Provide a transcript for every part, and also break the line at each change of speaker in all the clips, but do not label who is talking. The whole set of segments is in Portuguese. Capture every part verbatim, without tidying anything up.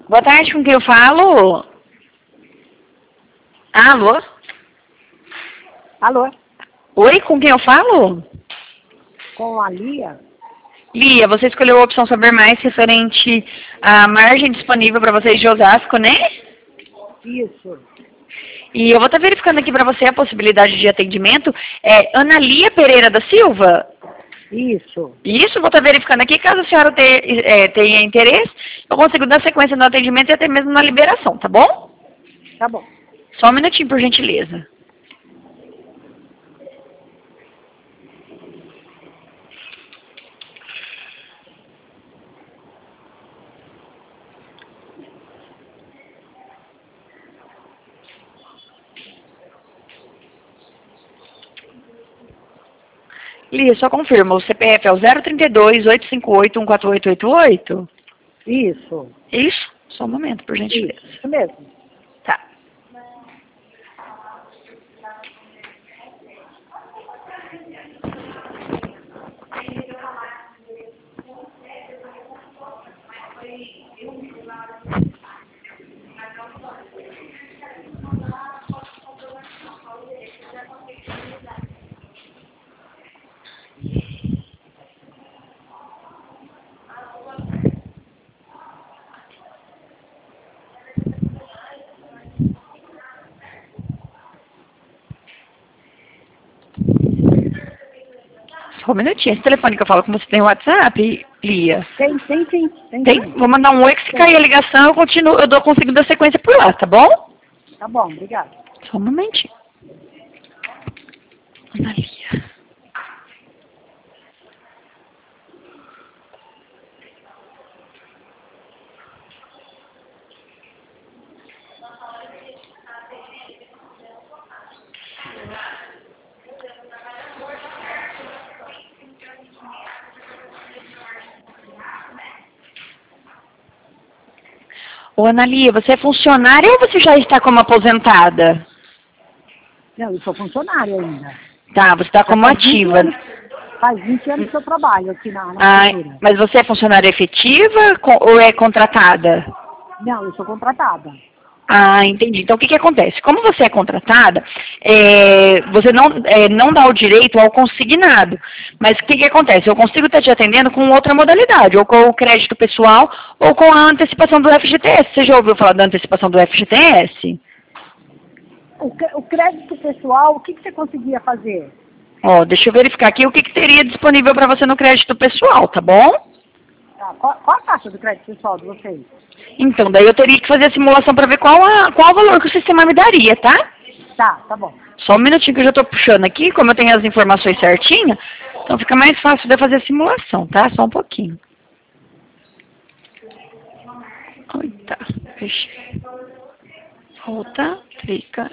Boa tarde, com quem eu falo? Alô?
Alô?
Oi, com quem eu falo?
Com a Lia?
Lia, você escolheu a opção Saber Mais referente à margem disponível para vocês de Osasco, né?
Isso.
E eu vou estar verificando aqui para você a possibilidade de atendimento. É Ana Lia Pereira da Silva?
Isso.
Isso, vou estar verificando aqui. Caso a senhora te, é, tenha interesse, eu consigo dar sequência no atendimento e até mesmo na liberação, tá bom?
Tá bom.
Só um minutinho, por gentileza. Lia, só confirma, o C P F é o zero trinta e dois, oito cinco oito, um quatro oito oito oito?
Isso.
Isso? Só um momento, por gentileza.
Isso mesmo.
Tá. Só um minutinho. Esse telefone que eu falo com você tem WhatsApp, Lia?
Tem, tem, tem. Tem?
Tem?
Sim.
Vou mandar um oi que se
Tem.
cair a ligação, eu continuo, eu dou consigo dar sequência por lá, tá bom?
Tá bom, obrigada.
Só um momentinho. Ana Lia. Ô, Ana Lia, você é funcionária ou você já está como aposentada?
Não, eu sou funcionária ainda.
Tá, você está como
Faz vinte
ativa.
anos- Faz vinte anos que eu trabalho aqui na, na
Ah,
prefeitura.
mas você é funcionária efetiva co- ou é contratada?
Não, eu sou contratada.
Ah, entendi. Então, o que que acontece? Como você é contratada, é, você não, é, não dá o direito ao consignado. Mas o que que acontece? Eu consigo estar te atendendo com outra modalidade, ou com o crédito pessoal, ou com a antecipação do F G T S. Você já ouviu falar da antecipação do F G T S?
O, cre- o crédito pessoal, o que, que você conseguia fazer?
Ó, deixa eu verificar aqui o que que teria disponível para você no crédito pessoal, tá bom?
Tá, qual, qual a taxa do crédito pessoal de vocês?
Então, daí eu teria que fazer a simulação para ver qual, a, qual o valor que o sistema me daria, tá?
Tá, tá bom.
Só um minutinho que eu já estou puxando aqui, como eu tenho as informações certinhas, então fica mais fácil de eu fazer a simulação, tá? Só um pouquinho. Oi, tá. Fechei. Volta, clica.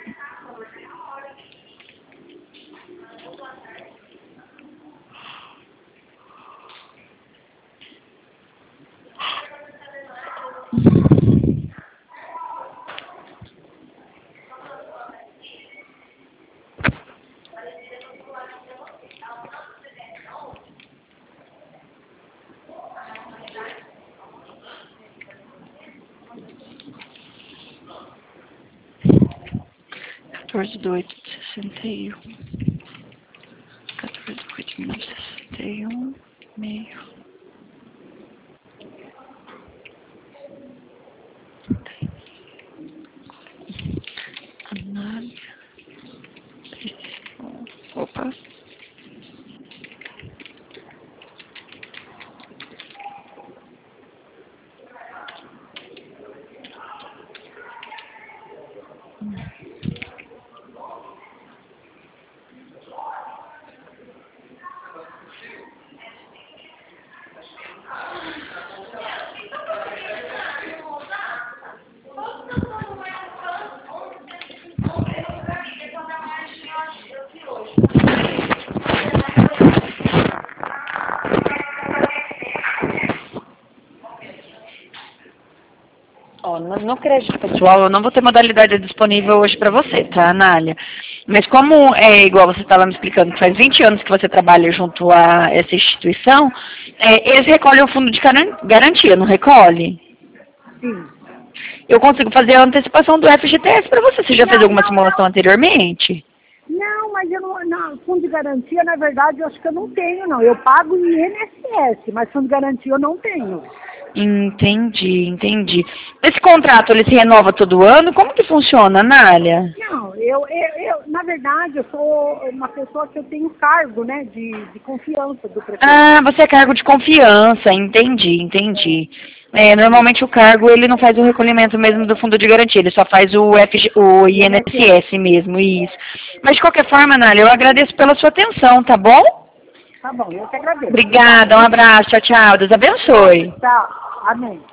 quatorze de oito de sessenta e um. quatorze de oito de mil novecentos e sessenta e um. Meio. Anália. Opa. Ó, no, no crédito pessoal, eu não vou ter modalidade disponível hoje para você, tá, Anália? Mas como é igual você estava me explicando, que faz vinte anos que você trabalha junto a essa instituição, é, eles recolhem o fundo de garan- garantia, não recolhe?
Sim.
Eu consigo fazer a antecipação do F G T S para você. Você já
Não,
fez alguma
não,
simulação
não.
anteriormente?
Não, mas eu não, não, fundo de garantia, na verdade, eu acho que eu não tenho, não. Eu pago em I N S S, mas fundo de garantia eu não tenho.
Entendi, entendi. Esse contrato, ele se renova todo ano? Como que funciona, Nália?
Não, eu, eu, eu, na verdade, eu sou uma pessoa que eu tenho cargo, né, de, de confiança do prefeito.
Ah, você é cargo de confiança, entendi, entendi. É, normalmente o cargo, ele não faz o recolhimento mesmo do fundo de garantia, ele só faz o, F G, o I N S S mesmo, isso. Mas de qualquer forma, Nália, eu agradeço pela sua atenção, tá bom?
Tá bom, eu que agradeço.
Obrigada, um abraço, tchau, tchau, Deus abençoe.
Tá, amém.